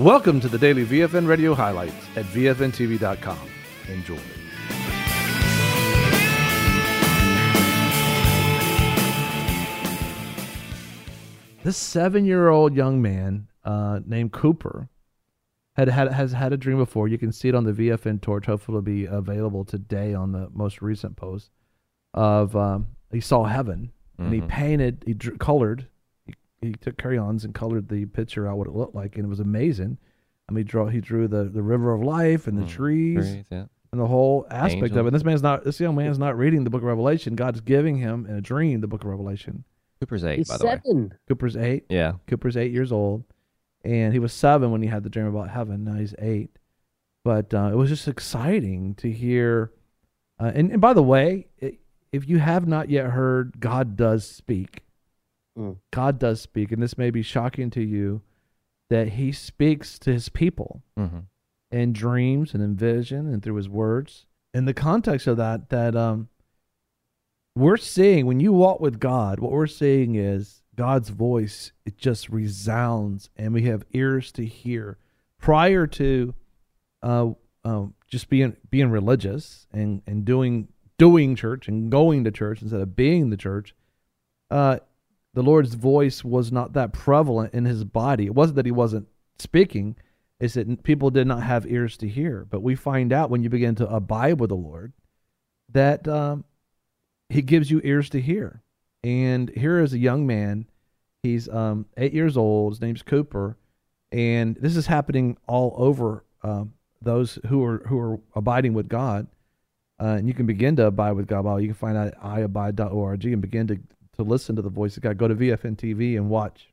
Welcome to the daily VFN radio highlights at VFNTV.com. Enjoy. This 7-year-old young man named Cooper has had a dream before. You can see it on the VFN torch. Hopefully it'll be available today on the most recent post of he saw heaven, and he painted, colored. He took crayons and colored the picture out what it looked like, and it was amazing. I mean, he drew the river of life and the trees and the whole aspect of it. And this young man's not reading the book of Revelation. God's giving him in a dream the book of Revelation. Cooper's 8, He's by the way. 7. Cooper's 8. Yeah. Cooper's 8 years old, and he was 7 when he had the dream about heaven. Now he's 8. But it was just exciting to hear. And by the way, if you have not yet heard, God does speak. God does speak, and this may be shocking to you, that he speaks to his people in dreams and in vision and through his words. In the context of that we're seeing, when you walk with God, what we're seeing is God's voice. It just resounds, and we have ears to hear. Prior to just being religious and doing church and going to church instead of being the church, the Lord's voice was not that prevalent in his body. It wasn't that he wasn't speaking. It's that people did not have ears to hear. But we find out when you begin to abide with the Lord that he gives you ears to hear. And here is a young man. He's 8 years old. His name's Cooper. And this is happening all over those who are abiding with God. And you can begin to abide with God. You can find out at iabide.org and begin to listen to the voice of God. Go to VFN TV and watch.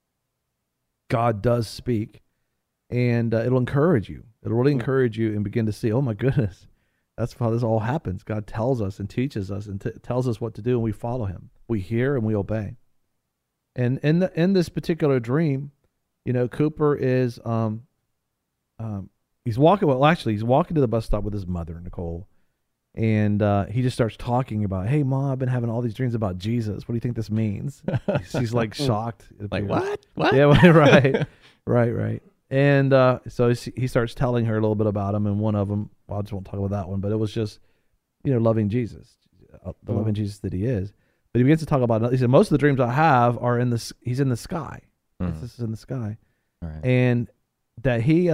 God does speak, and it'll encourage you. It'll really encourage you and begin to see, oh my goodness, that's how this all happens. God tells us and teaches us and tells us what to do, and we follow him. We hear and we obey. And in this particular dream, Cooper is he's walking to the bus stop with his mother, Nicole. And he just starts talking about, hey, Mom, I've been having all these dreams about Jesus. What do you think this means? She's like shocked. Like, what? Yeah, right. And so he starts telling her a little bit about him. And one of them, I just won't talk about that one, but it was just, loving Jesus, the loving Jesus that he is. But he begins to talk about, he said, most of the dreams I have are he's in the sky. This is in the sky. All right. And that he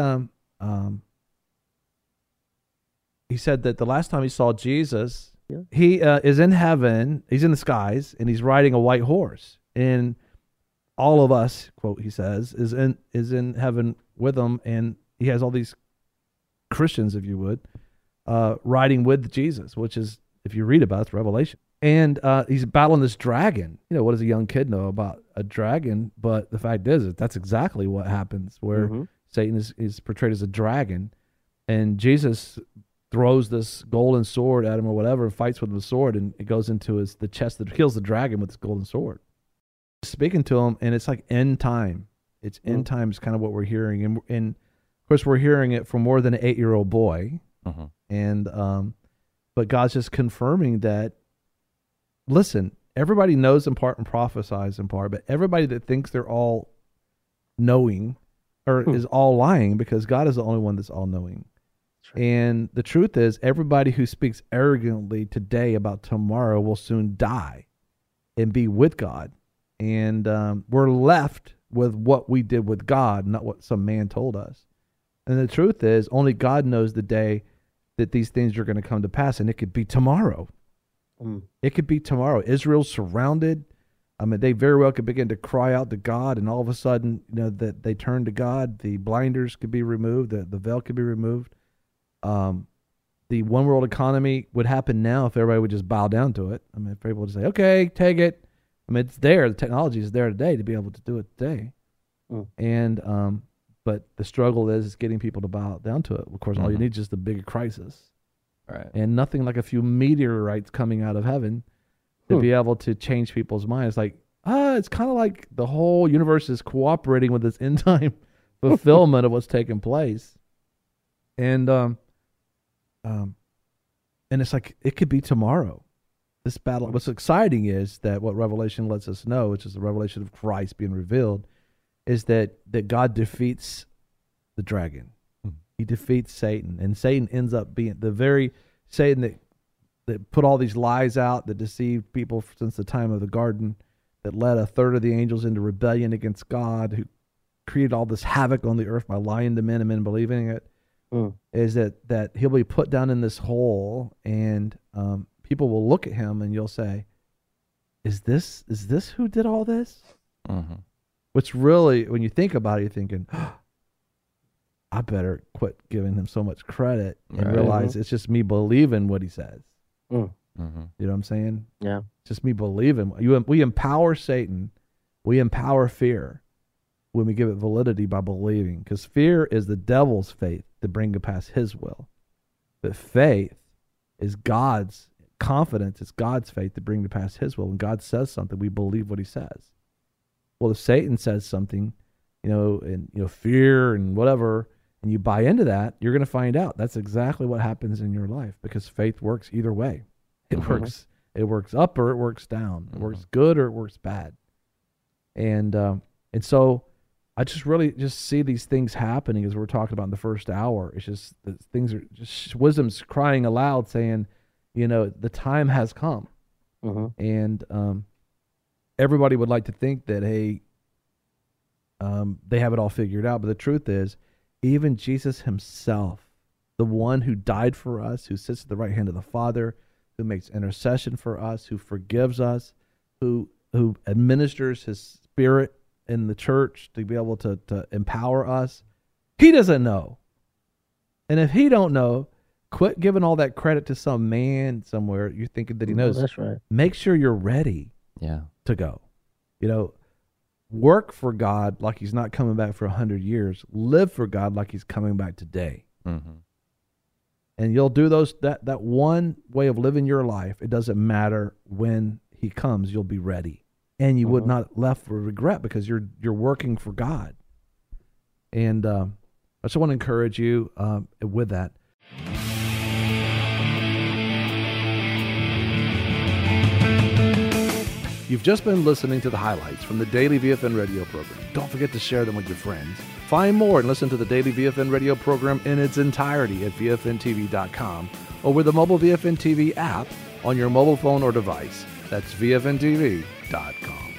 said that the last time he saw Jesus, he is in heaven. He's in the skies, and he's riding a white horse. And all of us, quote, he says, is in heaven with him. And he has all these Christians, if you would, riding with Jesus, which is, if you read about it, it's Revelation. And he's battling this dragon. What does a young kid know about a dragon? But the fact is that's exactly what happens, where Satan is portrayed as a dragon, and Jesus throws this golden sword at him or whatever, and fights with the sword, and it goes into the chest that kills the dragon with this golden sword. Speaking to him, and it's like end time. It's end time is kind of what we're hearing, and of course we're hearing it from more than an 8-year-old boy, and but God's just confirming that. Listen, everybody knows in part and prophesies in part, but everybody that thinks they're all knowing or is all lying, because God is the only one that's all knowing. And the truth is, everybody who speaks arrogantly today about tomorrow will soon die and be with God. And we're left with what we did with God, not what some man told us. And the truth is, only God knows the day that these things are going to come to pass, and it could be tomorrow. It could be tomorrow. Israel's surrounded. I mean, they very well could begin to cry out to God, and all of a sudden, that they turn to God. The blinders could be removed. The veil could be removed. The one world economy would happen now if everybody would just bow down to it. I mean, if people would say, okay, take it. I mean, it's there. The technology is there today to be able to do it today. And, but the struggle is getting people to bow down to it. Of course, all you need is just a bigger crisis. Right. And nothing like a few meteorites coming out of heaven to be able to change people's minds. Like, it's kind of like the whole universe is cooperating with this end time fulfillment of what's taking place. And it's like, it could be tomorrow. This battle, what's exciting is that what Revelation lets us know, which is the revelation of Christ being revealed, is that God defeats the dragon. He defeats Satan, and Satan ends up being the very Satan that put all these lies out, that deceived people since the time of the garden, that led a third of the angels into rebellion against God, who created all this havoc on the earth by lying to men and men believing it. Is that he'll be put down in this hole, and people will look at him and you'll say, is this who did all this? Which really, when you think about it, you're thinking, I better quit giving him so much credit and realize it's just me believing what he says. You know what I'm saying? Yeah. It's just me believing. We empower Satan. We empower fear when we give it validity by believing, because fear is the devil's faith to bring to pass his will. But faith is God's confidence. It's God's faith to bring to pass his will. When God says something, we believe what he says. Well, if Satan says something, fear and whatever, and you buy into that, you're going to find out that's exactly what happens in your life, because faith works either way. It works up or it works down. It works good or it works bad. And so I just really see these things happening as we're talking about in the first hour. It's just that things are just wisdom's crying aloud, saying, the time has come. And everybody would like to think that, hey, they have it all figured out. But the truth is, even Jesus himself, the one who died for us, who sits at the right hand of the Father, who makes intercession for us, who forgives us, who administers his Spirit in the church to be able to empower us, he doesn't know. And if he don't know, quit giving all that credit to some man somewhere you're thinking that he knows. That's right. Make sure you're ready to go. Work for God like he's not coming back for 100 years. Live for God like he's coming back today. And you'll do that one way of living your life. It doesn't matter when he comes, you'll be ready. And you would not left with regret, because you're working for God. And I just want to encourage you with that. You've just been listening to the highlights from the Daily VFN radio program. Don't forget to share them with your friends. Find more and listen to the Daily VFN radio program in its entirety at VFNTV.com or with the mobile VFN TV app on your mobile phone or device. That's VFNTV.com.